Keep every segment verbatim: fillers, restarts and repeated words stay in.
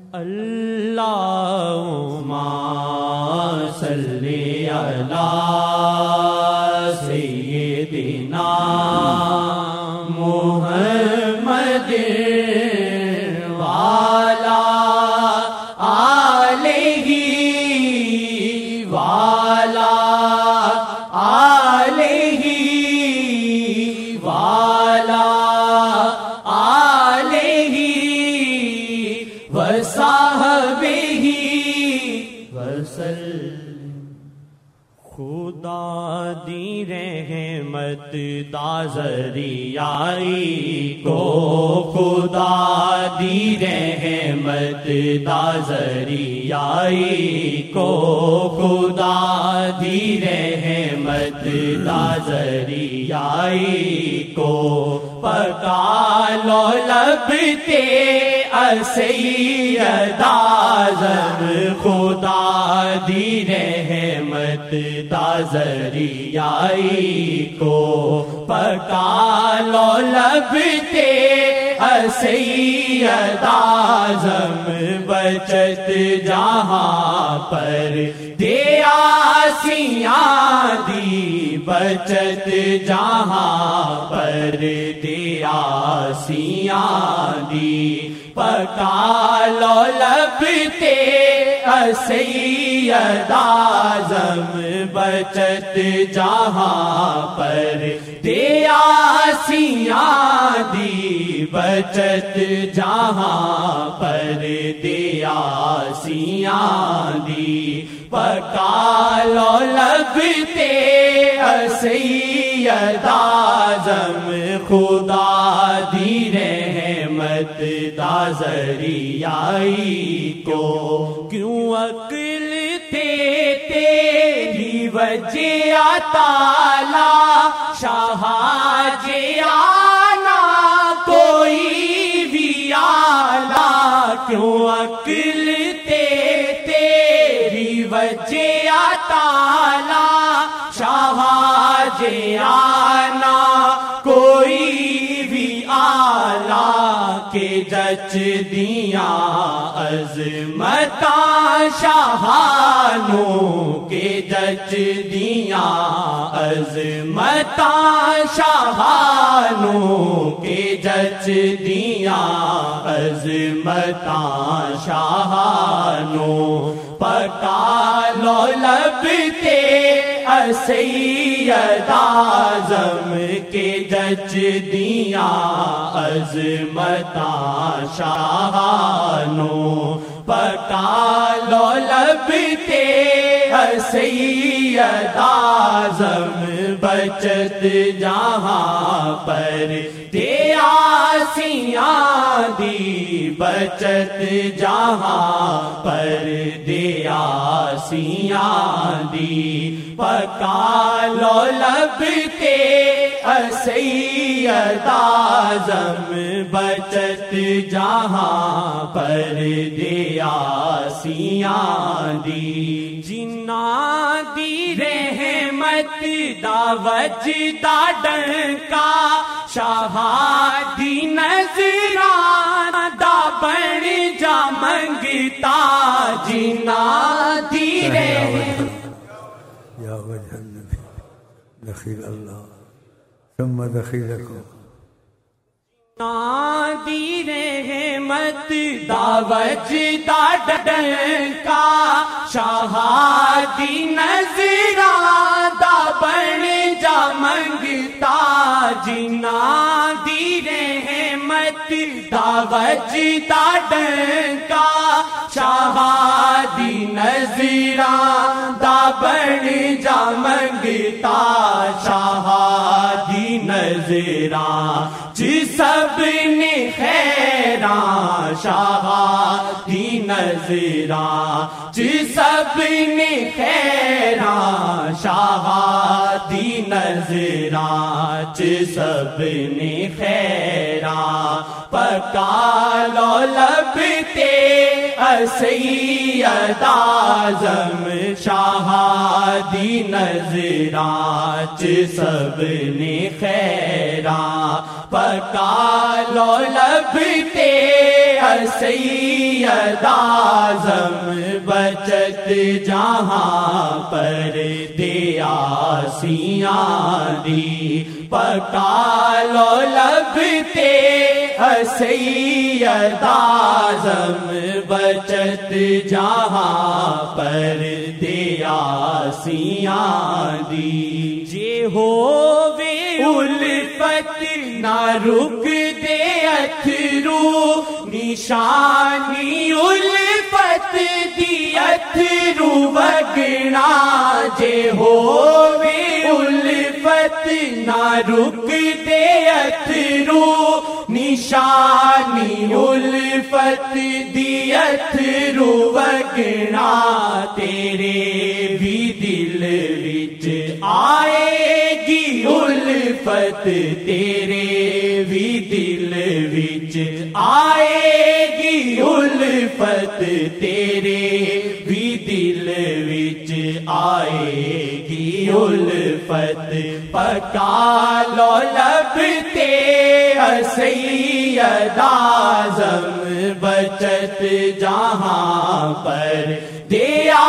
اللہم صلی علی سیدنا محمد وعلی آلہ وعلی آلہ وعلی آلہ وصحبہ وسلم۔ خدا دی رحمت دا ذریعائی کو، خدا دی رحمت دا ذریعائی کو، خدا دی رحمت دا ذریعائی کو، پکا لو لب تے سیدہ اعظم خدا دی رحمت دا ذریعائی کو، پکا لو لب تے سیدہ اعظم بچت جہاں پر دیا سیاں دی، بچت جہاں پر دیا سیاں دی، پکا لو لب تے سیدہ اعظم بچت جہاں پر دیا سیاں دی، بچت جہاں پر دیا سیاں دی، پکا لو لب تے سیدہ اعظم خدا دی رحمت دا ذریعائی کو، کیوں عقل تے تیری وجہ تعالی شاہ جانا کوئی بھی آلہ، کیوں عقل تے تیری وجہ تعالی شاہ جانا کوئی بھی آلہ، کے جچ دیاں عظمتاں شاہانوں، کے جچ دیاں عظمتاں شاہانوں، کے جچ دیاں عظمتاں شاہانوں، پکا لو لب تے سیدہ اعظم کے جچ دیاں عظمتاں شاہانوں، پکا لو لب تے سیدہ اعظم بچت جہاں پر دیا سیاں دی، بچت جہاں پر دیا سیاں دی، پکا لو لب تے سیدہ اعظم بچت جہاں پر دیا سیاں دی، جنہاں دی رحمت دا وجدا ڈنکا شاہ دی نظران دا بن جا منگتا، جنہاں دی رحمت یا وجہ النبی دخیل اللہ ثم دخیلکم، دی رحمت دا وجدا ڈنکا شاہ دی نظران دا بن جا منگتا، جنہاں دی رحمت دا وجدا ڈنکا شاہ دی نظران دا بن جا منگتا، شاہ دی نظران جی سب نے خیراں، شاہ دی نظراں جی سب نے خیراں، شاہ دی نظراں جی سب نے خیراں، پکا لو لب تے سیدہ اعظم شاہ دی نظراں جی سب نے خیراں، پکا لو لب تے سید اعظم بچت جہاں پر دیا سیاں دی پکا لو لب تے سید اعظم بچت جہاں پر دیا سیاں دی جے ہووے الفت نہ رک دے اتھرو نشانی الفت دی اتھرو وگنا جے ہووے الفت نہ رک دے اتھرو نشانی الفت دی اتھرو وگنا تیرے بھی دل وچ آئے گی الفت تیرے بھی دل وچ آئے گی الفت تیرے بھی دل وچ آئے گی الفت پکا لو لب تے سید اعظم بچت جہاں پر دیا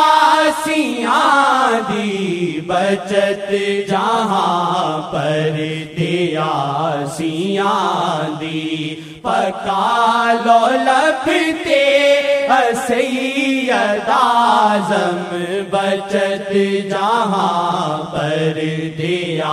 سیاں دی بچت جہاں پر دیا سیاں دی پکا لو لب تے سید اعظم بچت جہاں پر دیا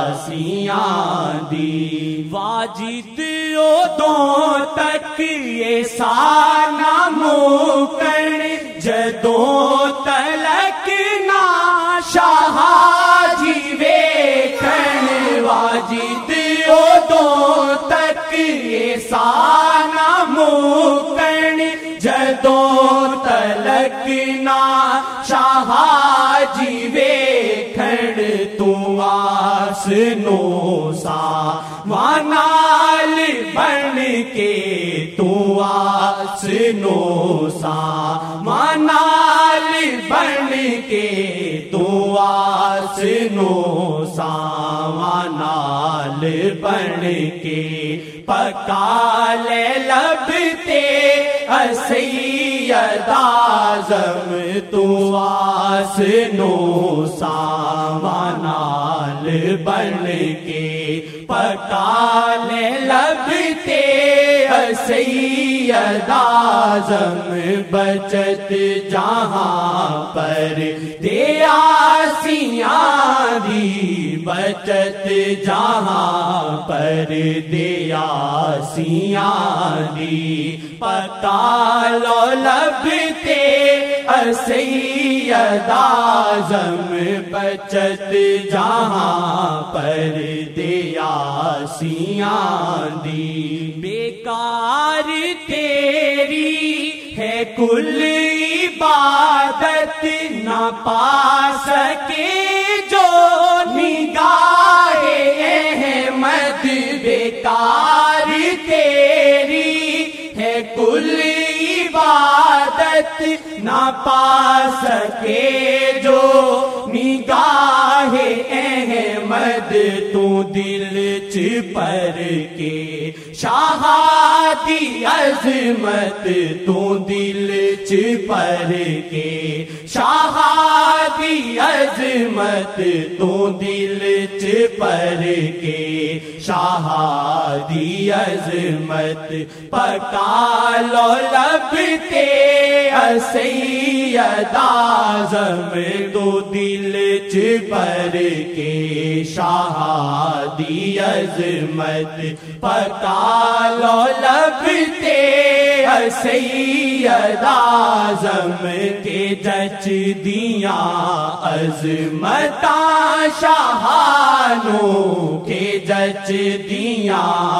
سیاں دی واجد ادوں تک یہ سانا موکن جدوں تلک نا شاہ جی ویکھن واجد ادوں تک یہ سانا موکن جدوں تلک نا شاہ جی ویکھن تو آس نو سا وانال بن کے تو آس نو سا وانال بن کے تو آس نو سا وانال بن کے پکا لے لب تے سید اعظم تو آس نو ساوانال بن کے پکا لے لب تے سید اعظم بچت جہاں پر دیا سیاں دی بچت جہاں پر دیا سیاں دی پکا لو لب تے سید اعظم بچت جہاں پر دیا سیاں دی بیکار تیری ہے کل عبادت نہ پا سکے جو نگاہ احمد بیکار تیری ہے کل عبادت نہ پا سکے جو نگاہ احمد تو دل چپر کے شاہ دی عظمت تو دل چپر کے شاہ دی عظمت تو دل چپر کے شاہ دی عظمت پکا لو لب تے سید اعظم تو دل چپر کے شاہ دی عظمت پکا لو لب تے سید اعظم کے جچ دیاں عظمتاں شاہانوں کے جچ دیاں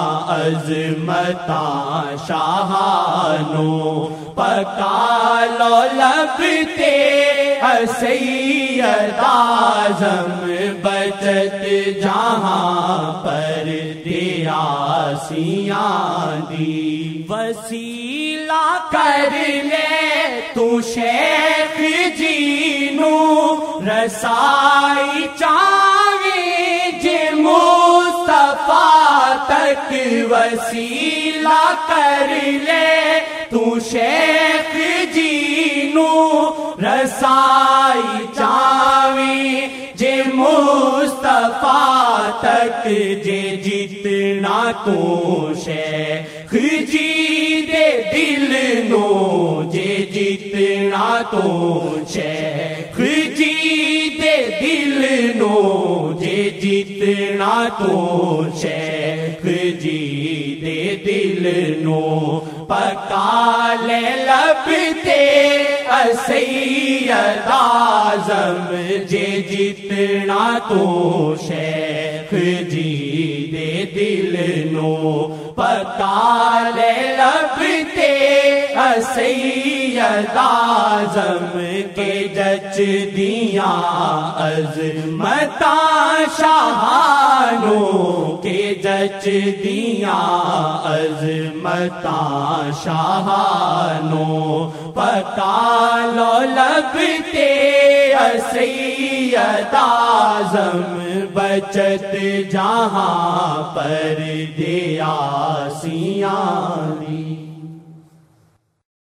عظمتاں شاہانوں پکا لو لب تے سید اعظم بچت جہاں پر دیا سیاں دی وسیلہ کر لے تو شیخ جی نو رسائی چاہے جے مصطفیٰ تک وسیلہ کر لے تو شیخ جی نو رسائی چاویں جے مصطفیٰ تک جے جتنا تو شیخ جی دے دل نو جے جتنا تو شیخ جی دے دل نو جے جتنا تو شیخ جی دے دل نو پکا لے لب تے سید اعظم جے جتنا تو شیخ جی دے دل نو پکا لے لب تے سید اعظم کے جچ دیاں عظمتاں شاہانوں کے جچ دیاں عظمتاں شاہانوں پکا لو لب تے سید اعظم بچت جہاں پر دیا سیاں دی